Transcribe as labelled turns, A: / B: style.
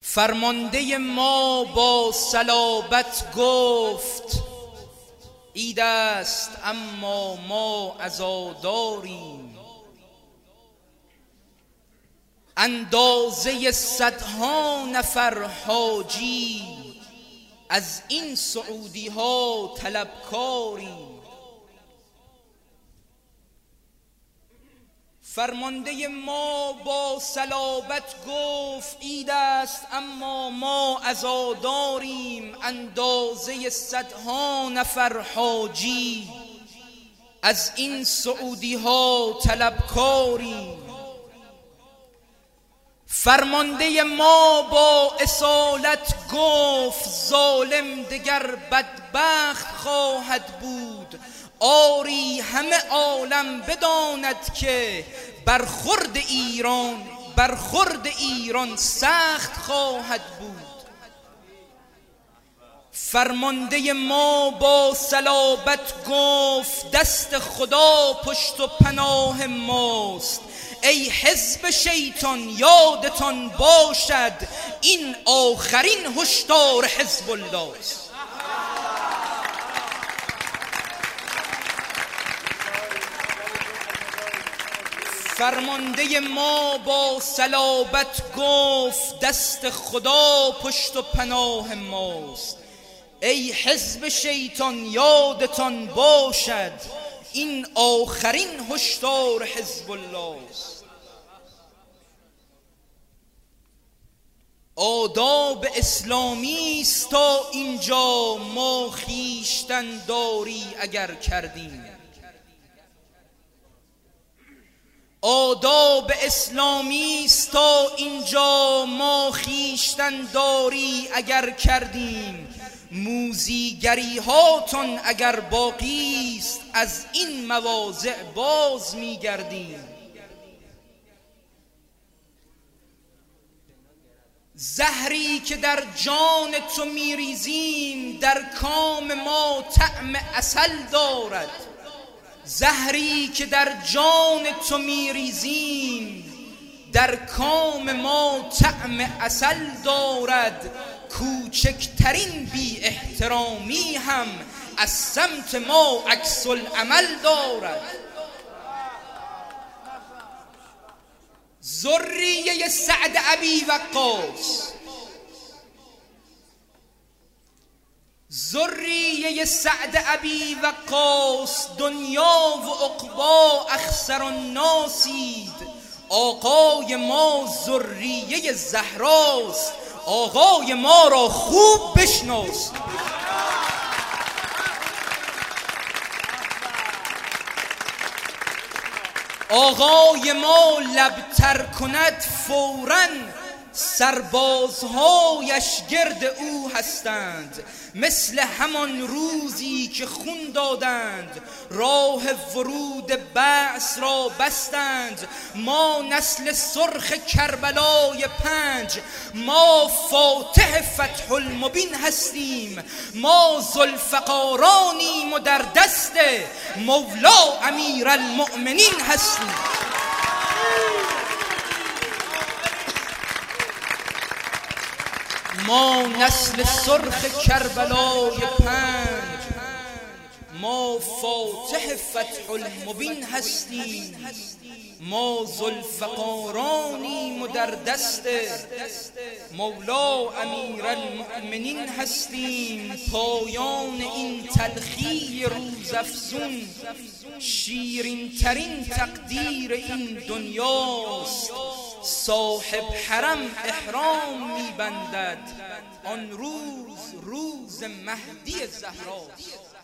A: فرمانده ما با صلابت گفت عید است اما ما عزاداریم. اندازه صدها نفر حاجی از این سعودی ها طلبکاریم. فرمانده ما با صلابت گفت عید است اما ما عزاداریم. اندازه صدها نفر حاجی از این سعودی ها طلبکاریم. فرمانده ما با اصالت گفت ظالم دگر بدبخت خواهد بود. آری همه عالم بداند که برخورد ایران سخت خواهد بود. فرمانده ما با صلابت گفت دست خدا پشت و پناه ماست. ای حزب شیطان یادتان باشد این آخرین هشدار حزب الله است. فرمانده ما با صلابت گفت دست خدا پشت و پناه ماست. ای حزب شیطان یادتان باشد این آخرین هشدار حزب الله است. آداب اسلامی است تا اینجا ما خویشتن داری اگر کردیم. آداب اسلامی است تا اینجا ما خویشتن داری اگر کردیم. موزیگری هاتون اگر باقی است از این مواضع باز میگردیم. زهری که در جان تو میریزیم در کام ما طعم عسل دارد. زهری که در جان تو میریزیم در کام ما طعم عسل دارد. کوچکترین بی احترامی هم از سمت ما عکس العمل دارد. ذریه سعد ابی وقاص، ذریه سعد ابی وقاص دنیا و عقبا اخسر الناسید. آقای ما ذریه زهراست، آقای ما را خوب بشناس. آقای ما لبتر کند فوراً سربازهایش گرد او هستند. مثل همان روزی که خون دادند راه ورود بعث را بستند. ما نسل سرخ کربلای 5، ما فاتح فتح المبین هستیم. ما ذوالفقارانیم و در دست مولا امیرالمؤمنین هستیم. ما نسل سرخ کربلای 5، ما فاتح فتح المبین هستیم. ما ذوالفقارانیم و در دست مولا امیرالمؤمنین هستیم. پایان این تلخی روزافزون شیرین ترین تقدیر این دنیاست. صاحب حرم احرام میبندد آن روز روز مهدی زهراست.